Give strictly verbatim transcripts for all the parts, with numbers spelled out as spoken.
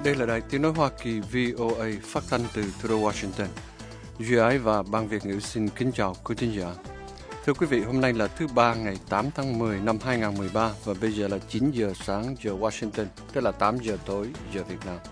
Đây là đài tiếng nói Hoa Kỳ vê o a phát thanh từ thủ đô Washington. Duy Ái và Ban Việt ngữ xin kính chào quý thính giả. Thưa quý vị, hôm nay là thứ ba ngày tám tháng mười năm hai nghìn không trăm mười ba và bây giờ là chín giờ sáng giờ Washington, tức là tám giờ tối giờ Việt Nam.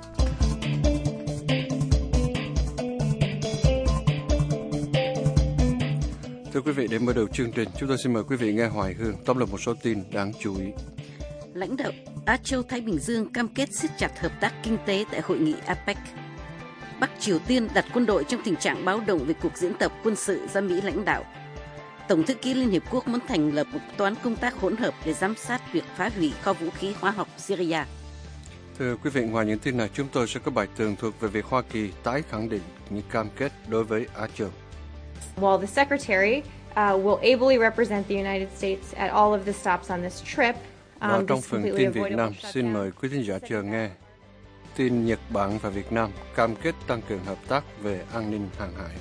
Thưa quý vị, để mở đầu chương trình, chúng tôi xin mời quý vị nghe Hoài Hương tóm lược một số tin đáng chú ý. Lãnh đạo Á Châu Thái Bình Dương cam kết siết chặt hợp tác kinh tế tại hội nghị a pếch. Bắc Triều Tiên đặt quân đội trong tình trạng báo động về cuộc diễn tập quân sự do Mỹ lãnh đạo. Tổng thư ký Liên Hiệp Quốc muốn thành lập một toán công tác hỗn hợp để giám sát việc phá hủy kho vũ khí hóa học Syria. Thưa quý vị, ngoài những tin này, chúng tôi sẽ có bài tường thuật về việc Hoa Kỳ tái khẳng định những cam kết đối với Á Châu. While the Secretary uh, will ably represent the United States at all of the stops on this trip, Và trong phần tin Việt Nam, xin mời quý thính giả chờ nghe tin Nhật Bản và Việt Nam cam kết tăng cường hợp tác về an ninh hàng hải.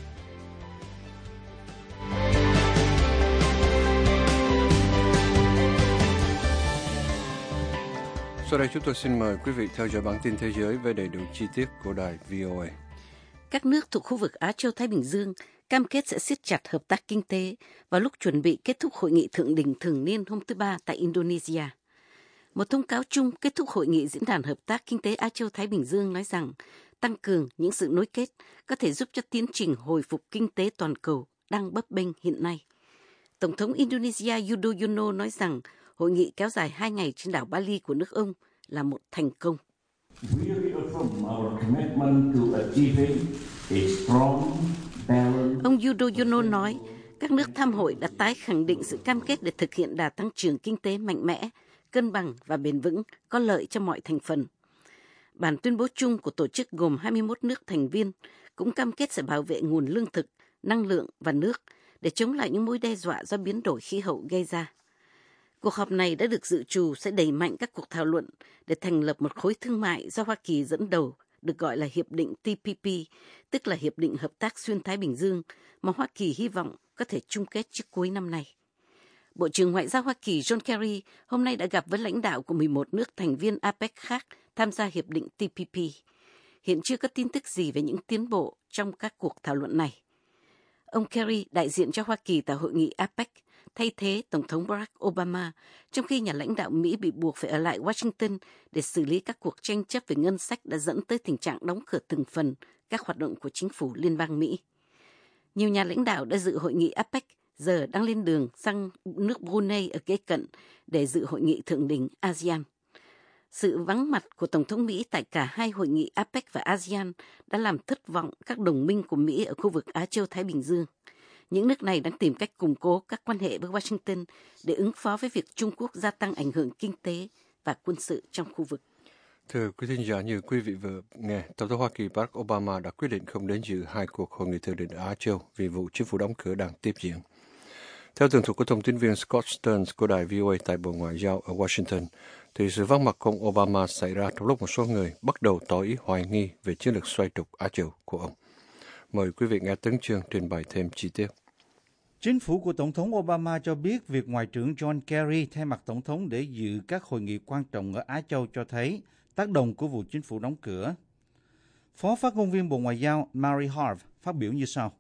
Sau đây chúng tôi xin mời quý vị theo dõi bản tin thế giới với đầy đủ chi tiết của đài vê o a. Các nước thuộc khu vực Á Châu Thái Bình Dương cam kết sẽ siết chặt hợp tác kinh tế vào lúc chuẩn bị kết thúc hội nghị thượng đỉnh thường niên hôm thứ Ba tại Indonesia. Một thông cáo chung kết thúc hội nghị diễn đàn hợp tác kinh tế Á Châu Thái Bình Dương nói rằng tăng cường những sự nối kết có thể giúp cho tiến trình hồi phục kinh tế toàn cầu đang bấp bênh hiện nay. Tổng thống Indonesia Yudhoyono nói rằng hội nghị kéo dài hai ngày trên đảo Bali của nước ông là một thành công. Ông Yudhoyono nói các nước tham hội đã tái khẳng định sự cam kết để thực hiện đà tăng trưởng kinh tế mạnh mẽ, cân bằng và bền vững, có lợi cho mọi thành phần. Bản tuyên bố chung của tổ chức gồm hai mươi mốt nước thành viên cũng cam kết sẽ bảo vệ nguồn lương thực, năng lượng và nước để chống lại những mối đe dọa do biến đổi khí hậu gây ra. Cuộc họp này đã được dự trù sẽ đẩy mạnh các cuộc thảo luận để thành lập một khối thương mại do Hoa Kỳ dẫn đầu, được gọi là Hiệp định T P P, tức là Hiệp định Hợp tác Xuyên Thái Bình Dương, mà Hoa Kỳ hy vọng có thể chung kết trước cuối năm nay. Bộ trưởng Ngoại giao Hoa Kỳ John Kerry hôm nay đã gặp với lãnh đạo của mười một nước thành viên a pếch khác tham gia Hiệp định T P P. Hiện chưa có tin tức gì về những tiến bộ trong các cuộc thảo luận này. Ông Kerry đại diện cho Hoa Kỳ tại hội nghị a pếch, thay thế Tổng thống Barack Obama, trong khi nhà lãnh đạo Mỹ bị buộc phải ở lại Washington để xử lý các cuộc tranh chấp về ngân sách đã dẫn tới tình trạng đóng cửa từng phần các hoạt động của chính phủ liên bang Mỹ. Nhiều nhà lãnh đạo đã dự hội nghị a pếch, giờ đang lên đường sang nước Brunei ở kế cận để dự hội nghị thượng đỉnh a sê an. Sự vắng mặt của Tổng thống Mỹ tại cả hai hội nghị a pếch và a sê an đã làm thất vọng các đồng minh của Mỹ ở khu vực Á Châu Thái Bình Dương. Những nước này đang tìm cách củng cố các quan hệ với Washington để ứng phó với việc Trung Quốc gia tăng ảnh hưởng kinh tế và quân sự trong khu vực. Thưa quý thính giả, như quý vị vừa nghe, Tổng thống Hoa Kỳ Barack Obama đã quyết định không đến dự hai cuộc hội nghị thượng đỉnh Á Châu vì vụ chính phủ đóng cửa đang tiếp diễn. Theo tường thuật của thông tin viên Scott Stearns của đài vê o a tại Bộ Ngoại giao ở Washington, thì sự vắng mặt của ông Obama xảy ra trong lúc một số người bắt đầu tỏ ý hoài nghi về chiến lược xoay trục Á Châu của ông. Mời quý vị nghe Tấn Chương trình bày thêm chi tiết. Chính phủ của Tổng thống Obama cho biết việc Ngoại trưởng John Kerry thay mặt Tổng thống để dự các hội nghị quan trọng ở Á Châu cho thấy tác động của vụ chính phủ đóng cửa. Phó phát ngôn viên Bộ Ngoại giao Mary Harf phát biểu như sau.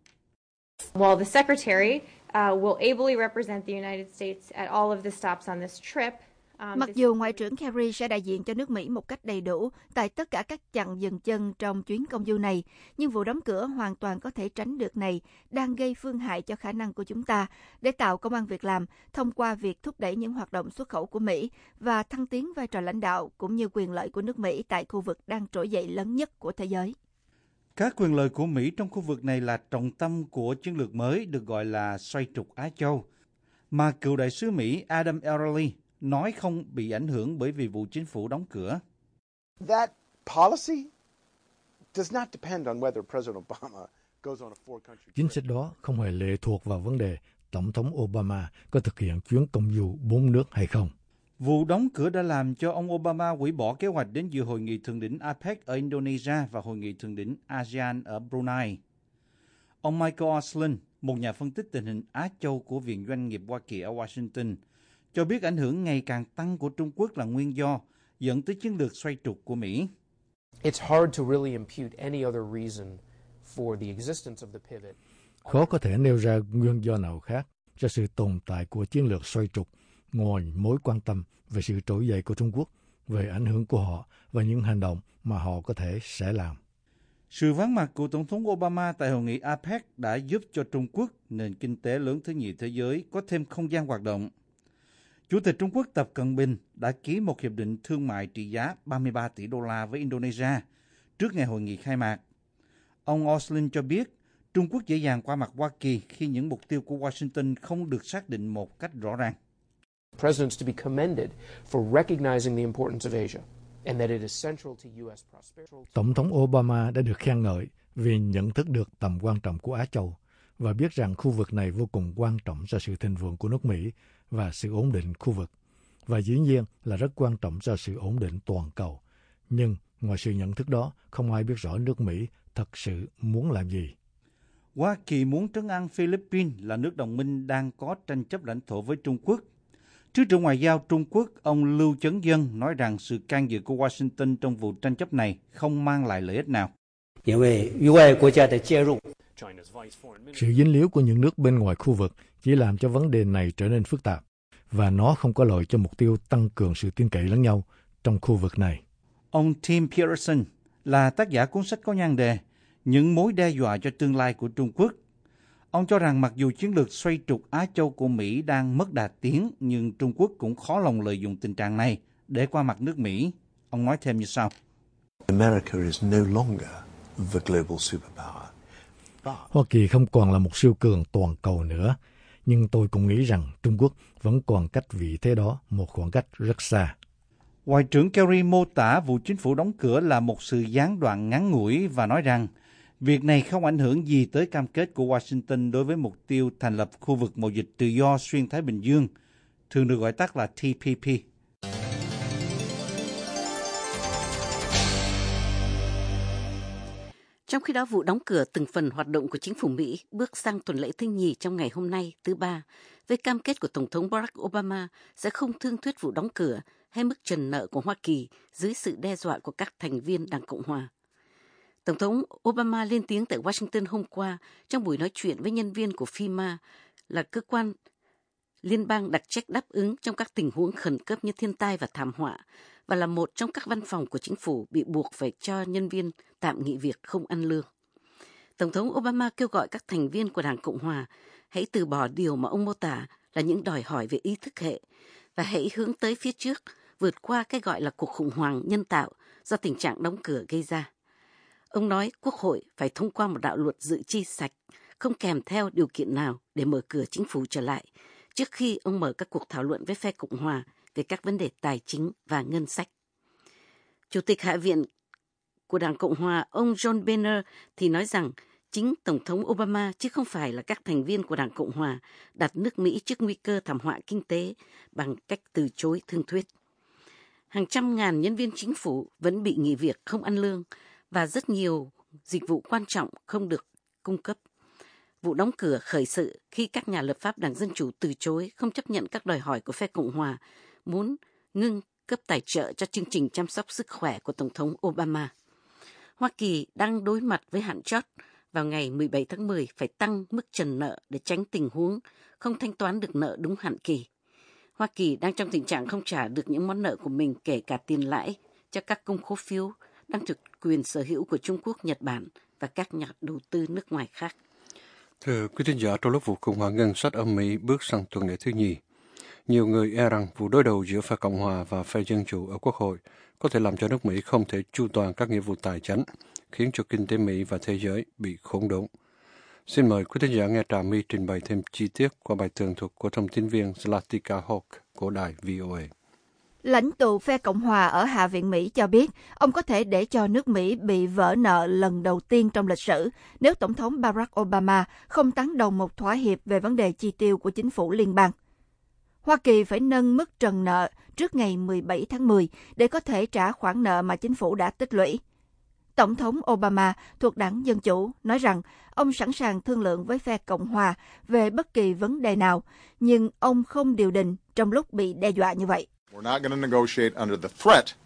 While the Secretary uh, will ably represent the United States at all of the stops on this trip, um, Mặc dù Ngoại trưởng Kerry sẽ đại diện cho nước Mỹ một cách đầy đủ tại tất cả các chặng dừng chân trong chuyến công du này, nhưng vụ đóng cửa hoàn toàn có thể tránh được này đang gây phương hại cho khả năng của chúng ta để tạo công ăn việc làm thông qua việc thúc đẩy những hoạt động xuất khẩu của Mỹ và thăng tiến vai trò lãnh đạo cũng như quyền lợi của nước Mỹ tại khu vực đang trỗi dậy lớn nhất của thế giới. Các quyền lợi của Mỹ trong khu vực này là trọng tâm của chiến lược mới được gọi là xoay trục Á Châu, mà cựu đại sứ Mỹ Adam Early nói không bị ảnh hưởng bởi vì vụ chính phủ đóng cửa. That policy does not depend on whether President Obama goes on a four country trip. Chính sách đó không hề lệ thuộc vào vấn đề Tổng thống Obama có thực hiện chuyến công du bốn nước hay không. Vụ đóng cửa đã làm cho ông Obama hủy bỏ kế hoạch đến dự hội nghị thượng đỉnh a pếch ở Indonesia và hội nghị thượng đỉnh a sê an ở Brunei. Ông Michael Oslin, một nhà phân tích tình hình Á Châu của Viện Doanh nghiệp Hoa Kỳ ở Washington, cho biết ảnh hưởng ngày càng tăng của Trung Quốc là nguyên do dẫn tới chiến lược xoay trục của Mỹ. It's hard to really impute any other reason for the existence of the pivot. Khó có thể nêu ra nguyên do nào khác cho sự tồn tại của chiến lược xoay trục ngoài mối quan tâm về sự trỗi dậy của Trung Quốc, về ảnh hưởng của họ và những hành động mà họ có thể sẽ làm. Sự vắng mặt của Tổng thống Obama tại hội nghị a pếc đã giúp cho Trung Quốc, nền kinh tế lớn thứ nhì thế giới, có thêm không gian hoạt động. Chủ tịch Trung Quốc Tập Cận Bình đã ký một hiệp định thương mại trị giá ba mươi ba tỷ đô la với Indonesia trước ngày hội nghị khai mạc. Ông Oslin cho biết Trung Quốc dễ dàng qua mặt Hoa Kỳ khi những mục tiêu của Washington không được xác định một cách rõ ràng. Presidents to be commended for recognizing the importance of Asia and that it is central to U S prosperity. Tổng thống Obama đã được khen ngợi vì nhận thức được tầm quan trọng của Á Châu và biết rằng khu vực này vô cùng quan trọng cho sự thịnh vượng của nước Mỹ và sự ổn định khu vực, và dĩ nhiên là rất quan trọng cho sự ổn định toàn cầu. Nhưng ngoài sự nhận thức đó, không ai biết rõ nước Mỹ thật sự muốn làm gì. Hoa Kỳ muốn trấn an Philippines là nước đồng minh đang có tranh chấp lãnh thổ với Trung Quốc. Thứ trưởng Ngoại giao Trung Quốc, ông Lưu Chấn Dân nói rằng sự can dự của Washington trong vụ tranh chấp này không mang lại lợi ích nào. Sự dính líu của những nước bên ngoài khu vực chỉ làm cho vấn đề này trở nên phức tạp, và nó không có lợi cho mục tiêu tăng cường sự tin cậy lẫn nhau trong khu vực này. Ông Tim Pearson là tác giả cuốn sách có nhan đề Những mối đe dọa cho tương lai của Trung Quốc. Ông cho rằng mặc dù chiến lược xoay trục Á Châu của Mỹ đang mất đà tiến, nhưng Trung Quốc cũng khó lòng lợi dụng tình trạng này để qua mặt nước Mỹ. Ông nói thêm như sau. America is no longer the global superpower. Hoa Kỳ không còn là một siêu cường toàn cầu nữa, nhưng tôi cũng nghĩ rằng Trung Quốc vẫn còn cách vị thế đó một khoảng cách rất xa. Ngoại trưởng Kerry mô tả vụ chính phủ đóng cửa là một sự gián đoạn ngắn ngủi và nói rằng việc này không ảnh hưởng gì tới cam kết của Washington đối với mục tiêu thành lập khu vực mậu dịch tự do xuyên Thái Bình Dương, thường được gọi tắt là T P P. Trong khi đó, vụ đóng cửa từng phần hoạt động của chính phủ Mỹ bước sang tuần lễ thứ nhì trong ngày hôm nay, thứ ba, với cam kết của Tổng thống Barack Obama sẽ không thương thuyết vụ đóng cửa hay mức trần nợ của Hoa Kỳ dưới sự đe dọa của các thành viên Đảng Cộng Hòa. Tổng thống Obama lên tiếng tại Washington hôm qua trong buổi nói chuyện với nhân viên của FEMA, là cơ quan liên bang đặc trách đáp ứng trong các tình huống khẩn cấp như thiên tai và thảm họa, và là một trong các văn phòng của chính phủ bị buộc phải cho nhân viên tạm nghỉ việc không ăn lương. Tổng thống Obama kêu gọi các thành viên của Đảng Cộng Hòa hãy từ bỏ điều mà ông mô tả là những đòi hỏi về ý thức hệ và hãy hướng tới phía trước, vượt qua cái gọi là cuộc khủng hoảng nhân tạo do tình trạng đóng cửa gây ra. Ông nói Quốc hội phải thông qua một đạo luật dự chi sạch, không kèm theo điều kiện nào để mở cửa chính phủ trở lại, trước khi ông mở các cuộc thảo luận với phe Cộng Hòa về các vấn đề tài chính và ngân sách. Chủ tịch Hạ viện của Đảng Cộng Hòa, ông John Boehner, thì nói rằng chính Tổng thống Obama chứ không phải là các thành viên của Đảng Cộng Hòa đặt nước Mỹ trước nguy cơ thảm họa kinh tế bằng cách từ chối thương thuyết. Hàng trăm ngàn nhân viên chính phủ vẫn bị nghỉ việc không ăn lương và rất nhiều dịch vụ quan trọng không được cung cấp. Vụ đóng cửa khởi sự khi các nhà lập pháp Đảng Dân Chủ từ chối không chấp nhận các đòi hỏi của phe Cộng Hòa muốn ngưng cấp tài trợ cho chương trình chăm sóc sức khỏe của Tổng thống Obama. Hoa Kỳ đang đối mặt với hạn chót vào ngày mười bảy tháng mười phải tăng mức trần nợ để tránh tình huống không thanh toán được nợ đúng hạn kỳ. Hoa Kỳ đang trong tình trạng không trả được những món nợ của mình, kể cả tiền lãi cho các công khố phiếu đang thuộc quyền sở hữu của Trung Quốc, Nhật Bản và các nhà đầu tư nước ngoài khác. Thưa quý thính giả, trong lúc vụ khủng hoảng ngân sách ở Mỹ bước sang tuần lễ thứ nhì, nhiều người e rằng vụ đối đầu giữa phe Cộng hòa và phe Dân chủ ở Quốc hội có thể làm cho nước Mỹ không thể chu toàn các nghĩa vụ tài chính, khiến cho kinh tế Mỹ và thế giới bị khốn đốn. Xin mời quý thính giả nghe Trà My trình bày thêm chi tiết qua bài tường thuật của thông tin viên Zlatica Hawk của đài vê o a. Lãnh tụ phe Cộng hòa ở Hạ viện Mỹ cho biết ông có thể để cho nước Mỹ bị vỡ nợ lần đầu tiên trong lịch sử nếu Tổng thống Barack Obama không tán đồng một thỏa hiệp về vấn đề chi tiêu của chính phủ liên bang. Hoa Kỳ phải nâng mức trần nợ trước ngày mười bảy tháng mười để có thể trả khoản nợ mà chính phủ đã tích lũy. Tổng thống Obama thuộc Đảng Dân Chủ nói rằng ông sẵn sàng thương lượng với phe Cộng hòa về bất kỳ vấn đề nào, nhưng ông không điều đình trong lúc bị đe dọa như vậy. We're not going to negotiate under the threat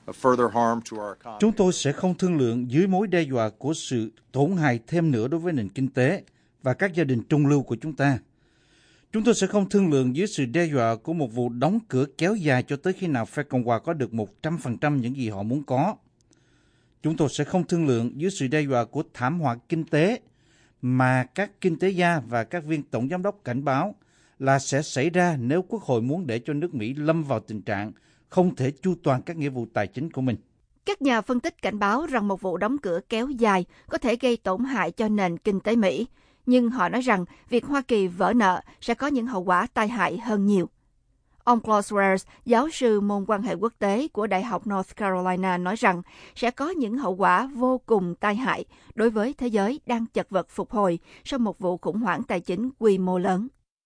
Chúng tôi sẽ không thương lượng dưới mối đe dọa của sự tổn hại thêm nữa đối với nền kinh tế và các gia đình trung lưu của chúng ta. Chúng tôi sẽ không thương lượng dưới sự đe dọa của một vụ đóng cửa kéo dài cho tới khi nào phe Cộng hòa có được một trăm phần trăm những gì họ muốn có. Chúng tôi sẽ không thương lượng dưới sự đe dọa của thảm họa kinh tế mà các kinh tế gia và các viên tổng giám đốc cảnh báo là sẽ xảy ra nếu Quốc hội muốn để cho nước Mỹ lâm vào tình trạng không thể chu toàn các nghĩa vụ tài chính của mình. Các nhà phân tích cảnh báo rằng một vụ đóng cửa kéo dài có thể gây tổn hại cho nền kinh tế Mỹ, nhưng họ nói rằng việc Hoa Kỳ vỡ nợ sẽ có những hậu quả tai hại hơn nhiều. Ông Klaus Wells, giáo sư môn quan hệ quốc tế của Đại học North Carolina, nói rằng sẽ có những hậu quả vô cùng tai hại đối với thế giới đang chật vật phục hồi sau một vụ khủng hoảng tài chính quy mô lớn.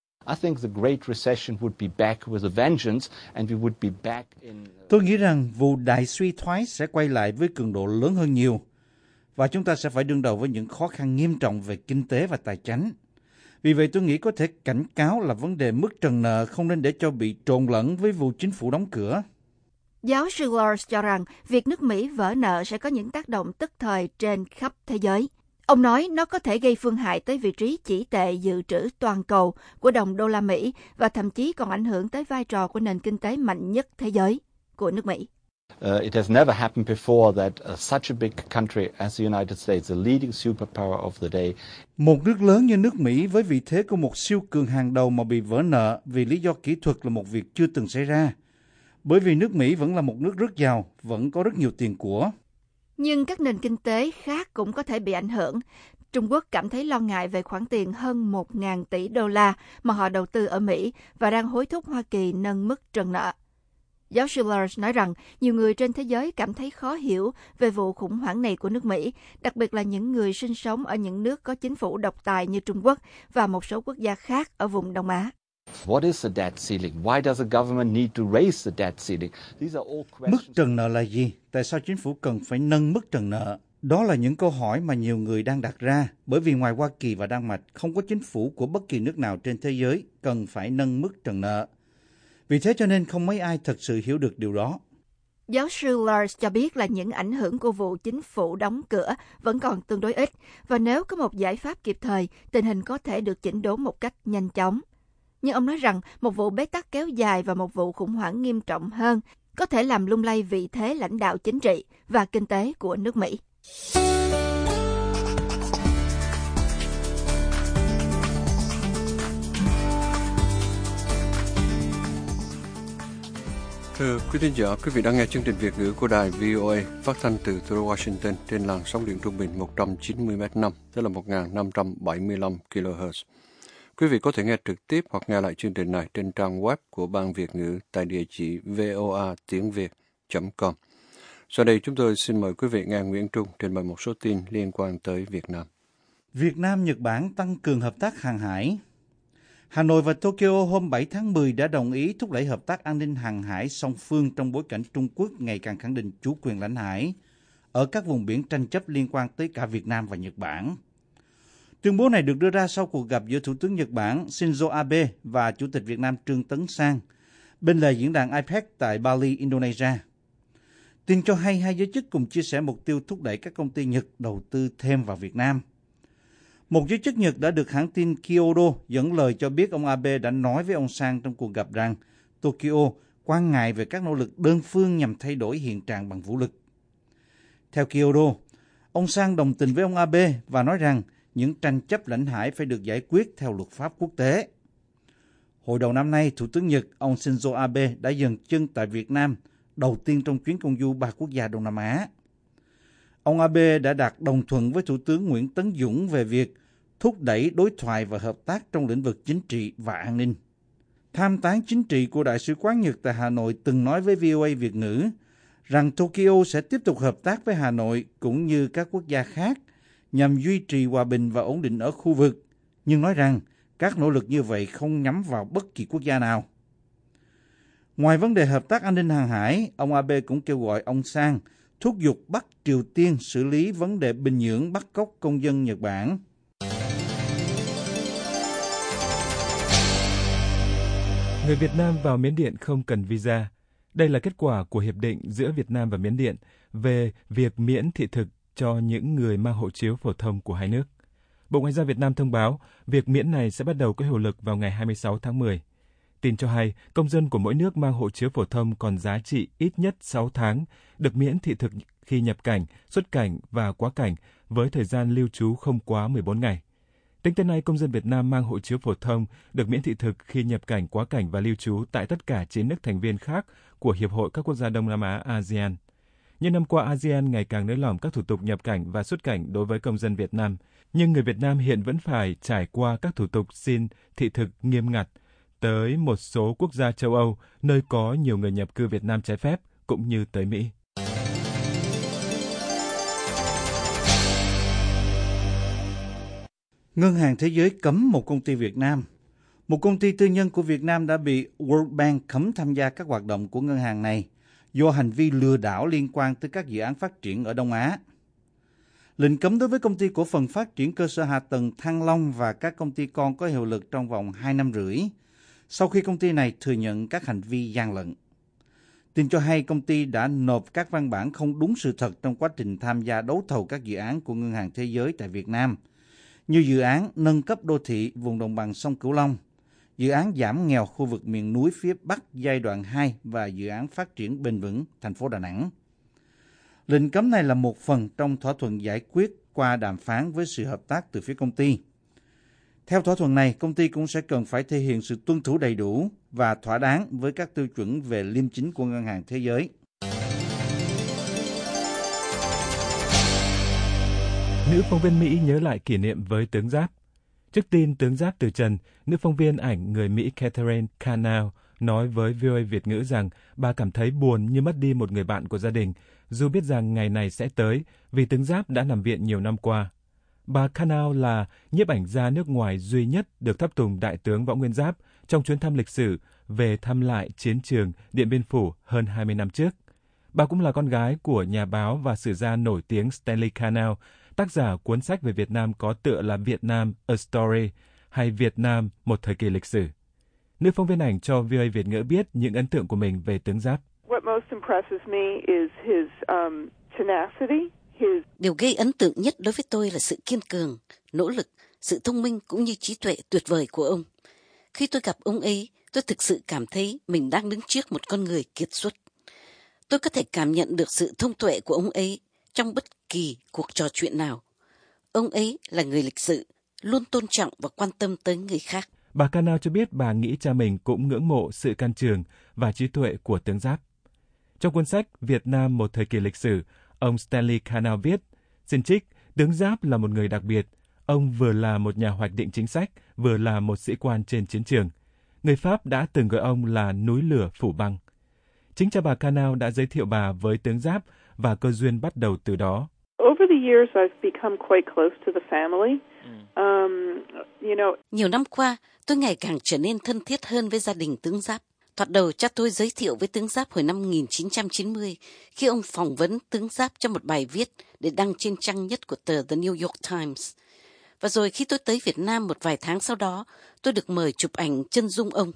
Tôi nghĩ rằng vụ đại suy thoái sẽ quay lại với cường độ lớn hơn nhiều, và chúng ta sẽ phải đương đầu với những khó khăn nghiêm trọng về kinh tế và tài chính. Vì vậy tôi nghĩ có thể cảnh cáo là vấn đề mức trần nợ không nên để cho bị trộn lẫn với vụ chính phủ đóng cửa. Giáo sư Lars cho rằng việc nước Mỹ vỡ nợ sẽ có những tác động tức thời trên khắp thế giới. Ông nói nó có thể gây phương hại tới vị trí chỉ tệ dự trữ toàn cầu của đồng đô la Mỹ và thậm chí còn ảnh hưởng tới vai trò của nền kinh tế mạnh nhất thế giới của nước Mỹ. Uh, it has never happened before that uh, such a big country as the United States, the leading superpower of the day. Một nước lớn như nước Mỹ với vị thế của một siêu cường hàng đầu mà bị vỡ nợ vì lý do kỹ thuật là một việc chưa từng xảy ra. Bởi vì nước Mỹ vẫn là một nước rất giàu, vẫn có rất nhiều tiền của. Nhưng các nền kinh tế khác cũng có thể bị ảnh hưởng. Trung Quốc cảm thấy lo ngại về khoản tiền hơn một nghìn tỷ đô la mà họ đầu tư ở Mỹ và đang hối thúc Hoa Kỳ nâng mức trần nợ. Giáo sư Lars nói rằng nhiều người trên thế giới cảm thấy khó hiểu về vụ khủng hoảng này của nước Mỹ, đặc biệt là những người sinh sống ở những nước có chính phủ độc tài như Trung Quốc và một số quốc gia khác ở vùng Đông Á. What is the debt ceiling? Why does the government need to raise the debt ceiling? These are all questions. Mức trần nợ là gì? Tại sao chính phủ cần phải nâng mức trần nợ? Đó là những câu hỏi mà nhiều người đang đặt ra, bởi vì ngoài Hoa Kỳ và Đan Mạch, không có chính phủ của bất kỳ nước nào trên thế giới cần phải nâng mức trần nợ. Vì thế cho nên không mấy ai thật sự hiểu được điều đó. Giáo sư Lars cho biết là những ảnh hưởng của vụ chính phủ đóng cửa vẫn còn tương đối ít, và nếu có một giải pháp kịp thời, tình hình có thể được chỉnh đốn một cách nhanh chóng. Nhưng ông nói rằng một vụ bế tắc kéo dài và một vụ khủng hoảng nghiêm trọng hơn có thể làm lung lay vị thế lãnh đạo chính trị và kinh tế của nước Mỹ. Thưa quý thính giả, quý vị đang nghe chương trình Việt ngữ của đài vê o a phát thanh từ thủ đô Washington trên làn sóng điện trung bình một trăm chín mươi mét năm, tức là một nghìn năm trăm bảy mươi lăm ki lô héc. Quý vị có thể nghe trực tiếp hoặc nghe lại chương trình này trên trang web của Ban Việt ngữ tại địa chỉ voa tiếng việt chấm com. Sau đây chúng tôi xin mời quý vị nghe Nguyễn Trung trình bày một số tin liên quan tới Việt Nam. Việt Nam, Nhật Bản tăng cường hợp tác hàng hải. Hà Nội và Tokyo hôm bảy tháng mười đã đồng ý thúc đẩy hợp tác an ninh hàng hải song phương trong bối cảnh Trung Quốc ngày càng khẳng định chủ quyền lãnh hải ở các vùng biển tranh chấp liên quan tới cả Việt Nam và Nhật Bản. Tuyên bố này được đưa ra sau cuộc gặp giữa Thủ tướng Nhật Bản Shinzo Abe và Chủ tịch Việt Nam Trương Tấn Sang bên lề diễn đàn i pếc tại Bali, Indonesia. Tin cho hay hai giới chức cùng chia sẻ mục tiêu thúc đẩy các công ty Nhật đầu tư thêm vào Việt Nam. Một giới chức Nhật đã được hãng tin Kyodo dẫn lời cho biết ông Abe đã nói với ông Sang trong cuộc gặp rằng Tokyo quan ngại về các nỗ lực đơn phương nhằm thay đổi hiện trạng bằng vũ lực. Theo Kyodo, ông Sang đồng tình với ông Abe và nói rằng những tranh chấp lãnh hải phải được giải quyết theo luật pháp quốc tế. Hồi đầu năm nay, Thủ tướng Nhật, ông Shinzo Abe đã dừng chân tại Việt Nam, đầu tiên trong chuyến công du ba quốc gia Đông Nam Á. Ông Abe đã đạt đồng thuận với Thủ tướng Nguyễn Tấn Dũng về việc thúc đẩy đối thoại và hợp tác trong lĩnh vực chính trị và an ninh. Tham tán chính trị của Đại sứ quán Nhật tại Hà Nội từng nói với vê o a Việt ngữ rằng Tokyo sẽ tiếp tục hợp tác với Hà Nội cũng như các quốc gia khác nhằm duy trì hòa bình và ổn định ở khu vực, nhưng nói rằng các nỗ lực như vậy không nhắm vào bất kỳ quốc gia nào. Ngoài vấn đề hợp tác an ninh hàng hải, ông Abe cũng kêu gọi ông Sang thúc giục Bắc Triều Tiên xử lý vấn đề Bình Nhưỡng bắt cóc công dân Nhật Bản. Người Việt Nam vào Miến Điện không cần visa. Đây là kết quả của hiệp định giữa Việt Nam và Miến Điện về việc miễn thị thực cho những người mang hộ chiếu phổ thông của hai nước. Bộ Ngoại giao Việt Nam thông báo việc miễn này sẽ bắt đầu có hiệu lực vào ngày hai mươi sáu tháng mười. Tin cho hay, công dân của mỗi nước mang hộ chiếu phổ thông còn giá trị ít nhất sáu tháng, được miễn thị thực khi nhập cảnh, xuất cảnh và quá cảnh với thời gian lưu trú không quá mười bốn ngày. Tính tới nay, công dân Việt Nam mang hộ chiếu phổ thông được miễn thị thực khi nhập cảnh, quá cảnh và lưu trú tại tất cả chín nước thành viên khác của Hiệp hội các quốc gia Đông Nam Á a sê an. Những năm qua, a sê an ngày càng nới lỏng các thủ tục nhập cảnh và xuất cảnh đối với công dân Việt Nam, nhưng người Việt Nam hiện vẫn phải trải qua các thủ tục xin thị thực nghiêm ngặt tới một số quốc gia châu Âu, nơi có nhiều người nhập cư Việt Nam trái phép, cũng như tới Mỹ. Ngân hàng Thế giới cấm một công ty Việt Nam. Một công ty tư nhân của Việt Nam đã bị World Bank cấm tham gia các hoạt động của ngân hàng này do hành vi lừa đảo liên quan tới các dự án phát triển ở Đông Á. Lệnh cấm đối với công ty cổ phần phát triển cơ sở hạ tầng Thăng Long và các công ty con có hiệu lực trong vòng hai năm rưỡi, sau khi công ty này thừa nhận các hành vi gian lận. Tin cho hay công ty đã nộp các văn bản không đúng sự thật trong quá trình tham gia đấu thầu các dự án của Ngân hàng Thế giới tại Việt Nam, như dự án nâng cấp đô thị vùng đồng bằng sông Cửu Long, dự án giảm nghèo khu vực miền núi phía Bắc giai đoạn hai và dự án phát triển bền vững thành phố Đà Nẵng. Lệnh cấm này là một phần trong thỏa thuận giải quyết qua đàm phán với sự hợp tác từ phía công ty. Theo thỏa thuận này, công ty cũng sẽ cần phải thể hiện sự tuân thủ đầy đủ và thỏa đáng với các tiêu chuẩn về liêm chính của Ngân hàng Thế giới. Nữ phóng viên Mỹ nhớ lại kỷ niệm với tướng Giáp. Trước tin tướng Giáp từ trần, nữ phóng viên ảnh người Mỹ Catherine Canal nói với vê o a Việt ngữ rằng bà cảm thấy buồn như mất đi một người bạn của gia đình, dù biết rằng ngày này sẽ tới vì tướng Giáp đã nằm viện nhiều năm qua. Bà Canal là nhiếp ảnh gia nước ngoài duy nhất được tháp tùng Đại tướng Võ Nguyên Giáp trong chuyến thăm lịch sử về thăm lại chiến trường Điện Biên Phủ hơn hai mươi năm trước. Bà cũng là con gái của nhà báo và sử gia nổi tiếng Stanley Canal, tác giả cuốn sách về Việt Nam có tựa là Việt Nam A Story hay Việt Nam Một Thời kỳ lịch sử. Nữ phóng viên ảnh cho vê o a Việt ngữ biết những ấn tượng của mình về tướng Giáp. What most impresses me is his um, tenacity. His... Điều gây ấn tượng nhất đối với tôi là sự kiên cường, nỗ lực, sự thông minh cũng như trí tuệ tuyệt vời của ông. Khi tôi gặp ông ấy, tôi thực sự cảm thấy mình đang đứng trước một con người kiệt xuất. Tôi có thể cảm nhận được sự thông tuệ của ông ấy trong bất kỳ cuộc trò chuyện nào. Ông ấy là người lịch sự, luôn tôn trọng và quan tâm tới người khác. Bà Canal cho biết bà nghĩ cha mình cũng ngưỡng mộ sự can trường và trí tuệ của tướng Giáp. Trong cuốn sách Việt Nam Một Thời kỳ lịch sử, ông Stanley Canal viết, xin trích, tướng Giáp là một người đặc biệt. Ông vừa là một nhà hoạch định chính sách, vừa là một sĩ quan trên chiến trường. Người Pháp đã từng gọi ông là núi lửa phủ băng. Chính cha bà Canal đã giới thiệu bà với tướng Giáp và cơ duyên bắt đầu từ đó. Over the years, I've become quite close to the family. Um, you know. Nhiều năm qua, tôi ngày càng trở nên thân thiết hơn với gia đình tướng Giáp. Thoạt đầu cha tôi giới thiệu với tướng Giáp hồi năm một nghìn chín trăm chín mươi khi ông phỏng vấn tướng Giáp trong một bài viết để đăng trên trang nhất của tờ The New York Times. Và rồi khi tôi tới Việt Nam một vài tháng sau đó, tôi được mời chụp ảnh chân dung ông.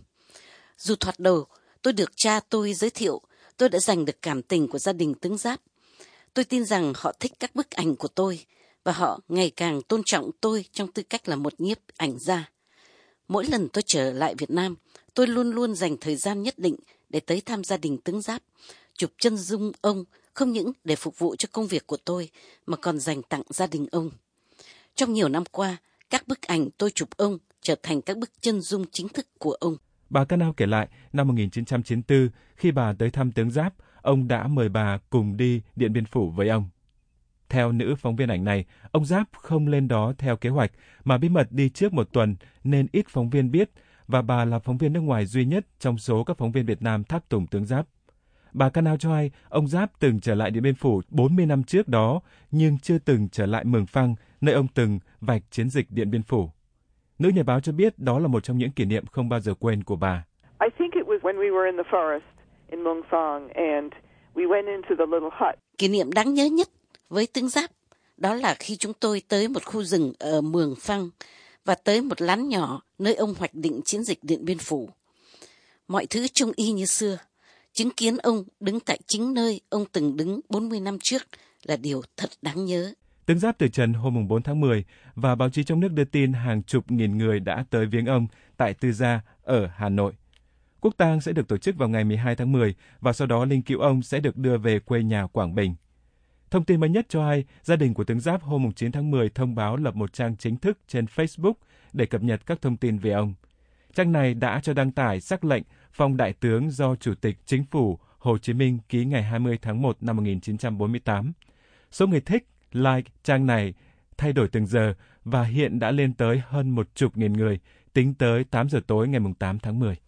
Dù thoạt đầu tôi được cha tôi giới thiệu, tôi đã giành được cảm tình của gia đình tướng Giáp. Tôi tin rằng họ thích các bức ảnh của tôi và họ ngày càng tôn trọng tôi trong tư cách là một nhiếp ảnh gia. Mỗi lần tôi trở lại Việt Nam, tôi luôn luôn dành thời gian nhất định để tới thăm gia đình tướng Giáp, chụp chân dung ông không những để phục vụ cho công việc của tôi mà còn dành tặng gia đình ông. Trong nhiều năm qua, các bức ảnh tôi chụp ông trở thành các bức chân dung chính thức của ông. Bà Canal kể lại, năm một nghìn chín trăm chín mươi tư, khi bà tới thăm tướng Giáp, ông đã mời bà cùng đi Điện Biên Phủ với ông. Theo nữ phóng viên ảnh này, ông Giáp không lên đó theo kế hoạch mà bí mật đi trước một tuần nên ít phóng viên biết và bà là phóng viên nước ngoài duy nhất trong số các phóng viên Việt Nam tháp tùng tướng Giáp. Bà Canal cho hay ông Giáp từng trở lại Điện Biên Phủ bốn mươi năm trước đó nhưng chưa từng trở lại Mường Phăng, nơi ông từng vạch chiến dịch Điện Biên Phủ. Nữ nhà báo cho biết đó là một trong những kỷ niệm không bao giờ quên của bà. I think it was when we were in the forest in Mường Phăng and we went into the little hut. Kỷ niệm đáng nhớ nhất với tướng Giáp đó là khi chúng tôi tới một khu rừng ở Mường Phăng và tới một lán nhỏ nơi ông hoạch định chiến dịch Điện Biên Phủ. Mọi thứ trông y như xưa, Chứng kiến ông đứng tại chính nơi ông từng đứng bốn mươi năm trước là điều thật đáng nhớ. Tướng Giáp từ trần hôm bốn tháng mười và báo chí trong nước đưa tin hàng chục nghìn người đã tới viếng ông tại Tư Gia ở Hà Nội. Quốc tang sẽ được tổ chức vào ngày mười hai tháng mười và sau đó linh cữu ông sẽ được đưa về quê nhà Quảng Bình. Thông tin mới nhất cho hay, gia đình của tướng Giáp hôm chín tháng mười thông báo lập một trang chính thức trên Facebook để cập nhật các thông tin về ông. Trang này đã cho đăng tải sắc lệnh phong đại tướng do Chủ tịch Chính phủ Hồ Chí Minh ký ngày hai mươi tháng một năm một nghìn chín trăm bốn mươi tám. Số người thích, like trang này thay đổi từng giờ và hiện đã lên tới hơn một chục nghìn người, tính tới tám giờ tối ngày tám tháng mười.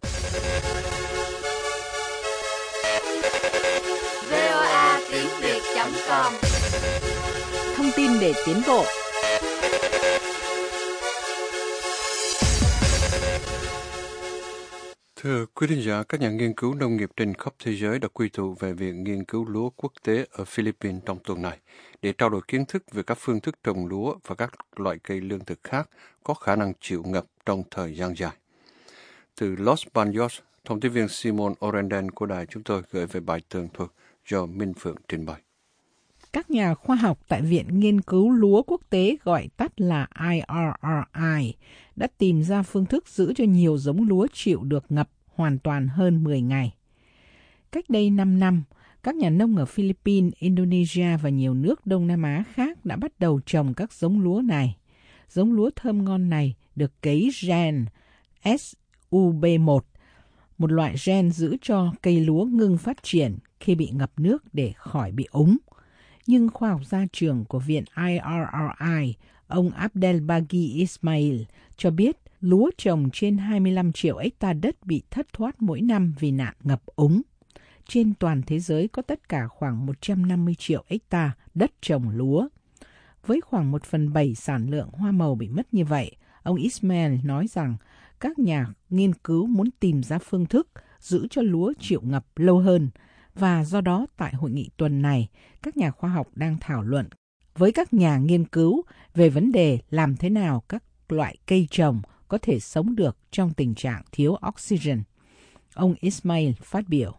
vê o a tiếng việt chấm com Thông tin để tiến bộ. Thưa quý thính giả, các nhà nghiên cứu nông nghiệp trên khắp thế giới đã quy tụ về Viện Nghiên cứu Lúa Quốc tế ở Philippines trong tuần này để trao đổi kiến thức về các phương thức trồng lúa và các loại cây lương thực khác có khả năng chịu ngập trong thời gian dài. Từ Los Baños, thông tin viên Simon Orenden của đài chúng tôi gửi về bài tường thuật do Minh Phượng trình bày. Các nhà khoa học tại Viện Nghiên cứu Lúa Quốc tế, gọi tắt là I R R I, đã tìm ra phương thức giữ cho nhiều giống lúa chịu được ngập hoàn toàn hơn mười ngày. Cách đây năm năm, các nhà nông ở Philippines, Indonesia và nhiều nước Đông Nam Á khác đã bắt đầu trồng các giống lúa này. Giống lúa thơm ngon này được cấy gen S U B một, một loại gen giữ cho cây lúa ngưng phát triển khi bị ngập nước để khỏi bị úng. Nhưng khoa học gia trưởng của Viện I R R I, ông Abdelbagi Ismail, cho biết lúa trồng trên hai mươi lăm triệu hectare đất bị thất thoát mỗi năm vì nạn ngập úng. Trên toàn thế giới có tất cả khoảng một trăm năm mươi triệu hectare đất trồng lúa. Với khoảng một phần bảy sản lượng hoa màu bị mất như vậy, ông Ismail nói rằng các nhà nghiên cứu muốn tìm ra phương thức giữ cho lúa chịu ngập lâu hơn. Và do đó, tại hội nghị tuần này, các nhà khoa học đang thảo luận với các nhà nghiên cứu về vấn đề làm thế nào các loại cây trồng có thể sống được trong tình trạng thiếu oxygen. Ông Ismail phát biểu.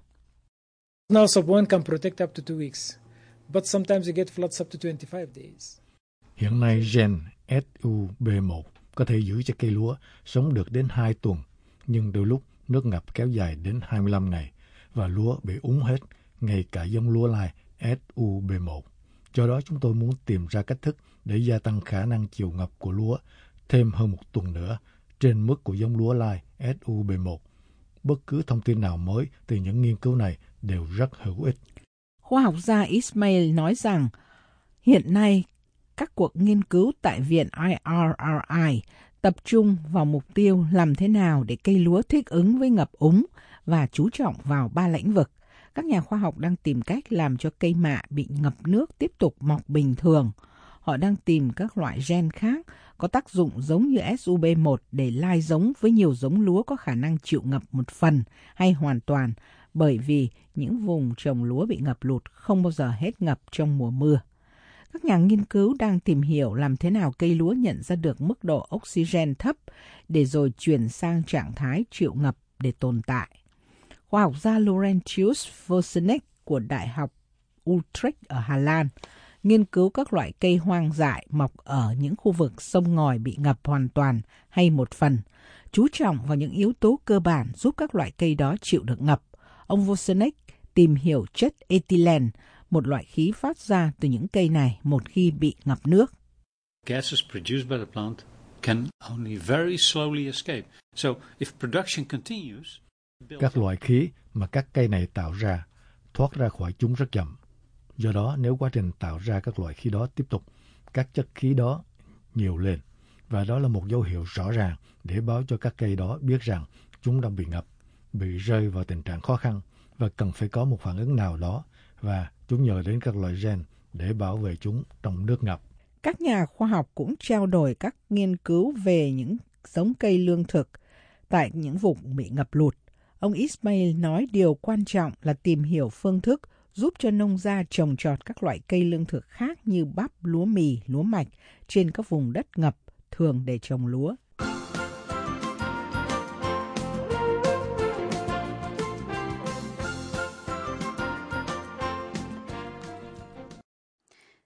Now sub one can protect up to two weeks, but sometimes you get floods up to twenty-five days. Hiện nay gen S U B một có thể giữ cho cây lúa sống được đến hai tuần, nhưng đôi lúc nước ngập kéo dài đến hai mươi lăm ngày và lúa bị úng hết, ngay cả giống lúa lai S U B một. Do đó chúng tôi muốn tìm ra cách thức để gia tăng khả năng chịu ngập của lúa thêm hơn một tuần nữa trên mức của giống lúa lai S U B một. Bất cứ thông tin nào mới từ những nghiên cứu này đều rất hữu ích. Khoa học gia Ismail nói rằng hiện nay các cuộc nghiên cứu tại Viện I R R I tập trung vào mục tiêu làm thế nào để cây lúa thích ứng với ngập úng và chú trọng vào ba lĩnh vực. Các nhà khoa học đang tìm cách làm cho cây mạ bị ngập nước tiếp tục mọc bình thường. Họ đang tìm các loại gen khác có tác dụng giống như S U B một để lai giống với nhiều giống lúa có khả năng chịu ngập một phần hay hoàn toàn, bởi vì những vùng trồng lúa bị ngập lụt không bao giờ hết ngập trong mùa mưa. Các nhà nghiên cứu đang tìm hiểu làm thế nào cây lúa nhận ra được mức độ oxygen thấp để rồi chuyển sang trạng thái chịu ngập để tồn tại. Khoa học gia Laurentius Versenec của Đại học Utrecht ở Hà Lan nghiên cứu các loại cây hoang dại mọc ở những khu vực sông ngòi bị ngập hoàn toàn hay một phần, chú trọng vào những yếu tố cơ bản giúp các loại cây đó chịu được ngập. Ông Versenec tìm hiểu chất ethylene, một loại khí phát ra từ những cây này một khi bị ngập nước. Gases produced by the plant can only very slowly escape. So if production continues, các loại khí mà các cây này tạo ra thoát ra khỏi chúng rất chậm. Do đó, nếu quá trình tạo ra các loại khí đó tiếp tục, các chất khí đó nhiều lên. Và đó là một dấu hiệu rõ ràng để báo cho các cây đó biết rằng chúng đang bị ngập, bị rơi vào tình trạng khó khăn và cần phải có một phản ứng nào đó. Và chúng nhờ đến các loại gen để bảo vệ chúng trong nước ngập. Các nhà khoa học cũng trao đổi các nghiên cứu về những giống cây lương thực tại những vùng bị ngập lụt. Ông Ismail nói điều quan trọng là tìm hiểu phương thức giúp cho nông gia trồng trọt các loại cây lương thực khác như bắp, lúa mì, lúa mạch trên các vùng đất ngập thường để trồng lúa.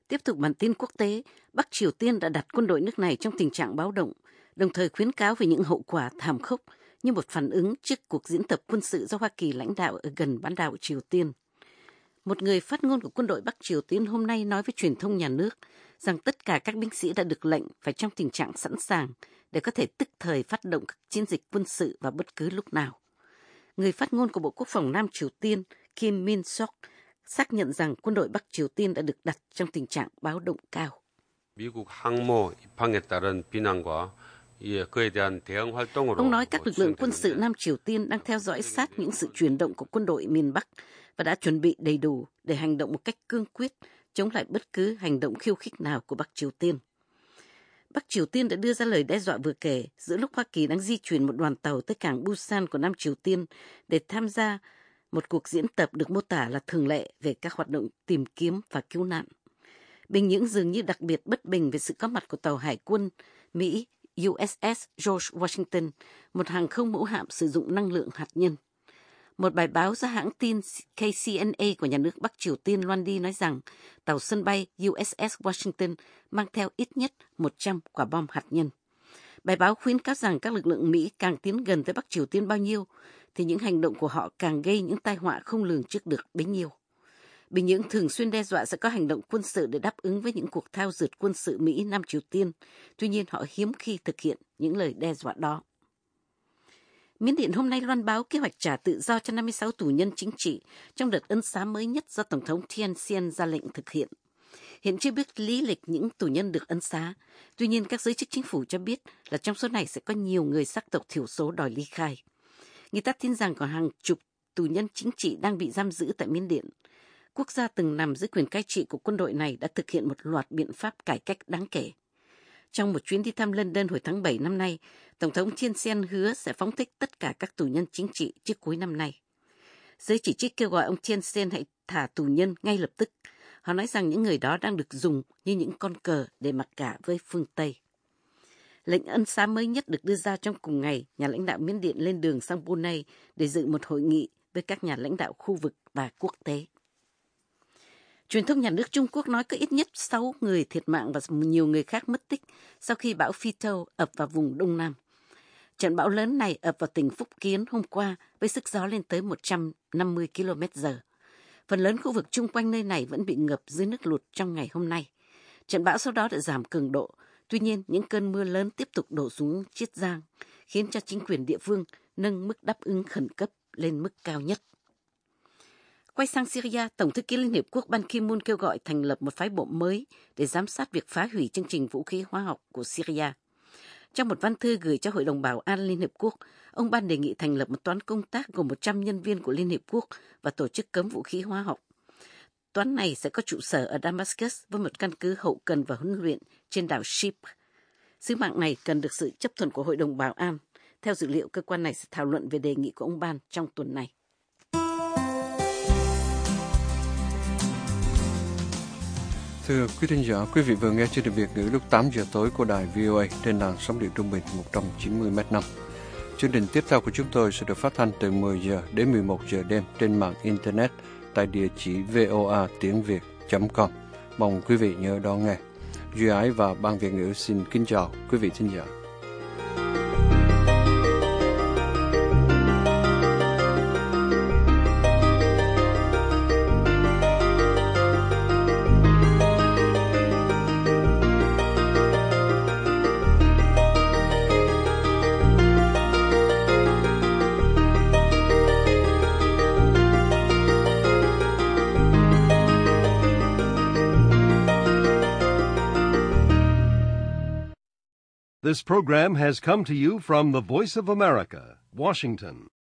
Tiếp tục bản tin quốc tế, Bắc Triều Tiên đã đặt quân đội nước này trong tình trạng báo động, đồng thời khuyến cáo về những hậu quả thảm khốc như một phản ứng trước cuộc diễn tập quân sự do Hoa Kỳ lãnh đạo ở gần bán đảo Triều Tiên. Một người phát ngôn của quân đội Bắc Triều Tiên hôm nay nói với truyền thông nhà nước rằng tất cả các binh sĩ đã được lệnh phải trong tình trạng sẵn sàng để có thể tức thời phát động các chiến dịch quân sự vào bất cứ lúc nào. Người phát ngôn của Bộ Quốc phòng Nam Triều Tiên Kim Min-sok xác nhận rằng quân đội Bắc Triều Tiên đã được đặt trong tình trạng báo động cao. Ông nói các lực lượng quân sự Nam Triều Tiên đang theo dõi sát những sự chuyển động của quân đội miền Bắc và đã chuẩn bị đầy đủ để hành động một cách cương quyết chống lại bất cứ hành động khiêu khích nào của Bắc Triều Tiên. Bắc Triều Tiên đã đưa ra lời đe dọa vừa kể giữa lúc Hoa Kỳ đang di chuyển một đoàn tàu tới cảng Busan của Nam Triều Tiên để tham gia một cuộc diễn tập được mô tả là thường lệ về các hoạt động tìm kiếm và cứu nạn. Bình Nhưỡng dường như đặc biệt bất bình về sự có mặt của tàu hải quân Mỹ u ét ét George Washington, một hàng không mẫu hạm sử dụng năng lượng hạt nhân. Một bài báo do hãng tin K C N A của nhà nước Bắc Triều Tiên loan đi nói rằng tàu sân bay u ét ét Washington mang theo ít nhất một trăm quả bom hạt nhân. Bài báo khuyến cáo rằng các lực lượng Mỹ càng tiến gần tới Bắc Triều Tiên bao nhiêu, thì những hành động của họ càng gây những tai họa không lường trước được bấy nhiêu. Bình Nhưỡng thường xuyên đe dọa sẽ có hành động quân sự để đáp ứng với những cuộc thao dượt quân sự Mỹ Nam Triều Tiên, tuy nhiên họ hiếm khi thực hiện những lời đe dọa đó. Miến Điện hôm nay loan báo kế hoạch trả tự do cho năm mươi sáu tù nhân chính trị trong đợt ân xá mới nhất do Tổng thống Thein Sein ra lệnh thực hiện. Hiện chưa biết lý lịch những tù nhân được ân xá, tuy nhiên các giới chức chính phủ cho biết là trong số này sẽ có nhiều người sắc tộc thiểu số đòi ly khai. Người ta tin rằng còn hàng chục tù nhân chính trị đang bị giam giữ tại Miến Điện. Quốc gia từng nằm dưới quyền cai trị của quân đội này đã thực hiện một loạt biện pháp cải cách đáng kể. Trong một chuyến đi thăm London hồi tháng bảy năm nay, Tổng thống Thein Sein hứa sẽ phóng thích tất cả các tù nhân chính trị trước cuối năm nay. Giới chỉ trích kêu gọi ông Thein Sein hãy thả tù nhân ngay lập tức. Họ nói rằng những người đó đang được dùng như những con cờ để mặc cả với phương Tây. Lệnh ân xá mới nhất được đưa ra trong cùng ngày, nhà lãnh đạo Miến Điện lên đường sang Brunei để dự một hội nghị với các nhà lãnh đạo khu vực và quốc tế. Truyền thông nhà nước Trung Quốc nói có ít nhất sáu người thiệt mạng và nhiều người khác mất tích sau khi bão Phi-tô ập vào vùng Đông Nam. Trận bão lớn này ập vào tỉnh Phúc Kiến hôm qua với sức gió lên tới một trăm năm mươi ki lô mét giờ. Phần lớn khu vực chung quanh nơi này vẫn bị ngập dưới nước lụt trong ngày hôm nay. Trận bão sau đó đã giảm cường độ, tuy nhiên những cơn mưa lớn tiếp tục đổ xuống Chiết Giang, khiến cho chính quyền địa phương nâng mức đáp ứng khẩn cấp lên mức cao nhất. Quay sang Syria, Tổng thư ký Liên Hiệp Quốc Ban Ki-moon kêu gọi thành lập một phái bộ mới để giám sát việc phá hủy chương trình vũ khí hóa học của Syria. Trong một văn thư gửi cho Hội đồng Bảo an Liên Hiệp Quốc, ông Ban đề nghị thành lập một toán công tác gồm một trăm nhân viên của Liên Hiệp Quốc và tổ chức cấm vũ khí hóa học. Toán này sẽ có trụ sở ở Damascus với một căn cứ hậu cần và huấn luyện trên đảo Chypre. Sứ mạng này cần được sự chấp thuận của Hội đồng Bảo an. Theo dữ liệu, cơ quan này sẽ thảo luận về đề nghị của ông Ban trong tuần này. Thưa quý thính giả, quý vị vừa nghe chương trình Việt ngữ lúc tám giờ tối của đài vê o a trên làn sóng điện trung bình một trăm chín mươi mét năm. Chương trình tiếp theo của chúng tôi sẽ được phát thanh từ mười giờ đến mười một giờ đêm trên mạng Internet tại địa chỉ voa tiếng việt chấm com. Mong quý vị nhớ đón nghe. Duy Ái và Ban Việt ngữ xin kính chào quý vị thính giả. This program has come to you from the Voice of America, Washington.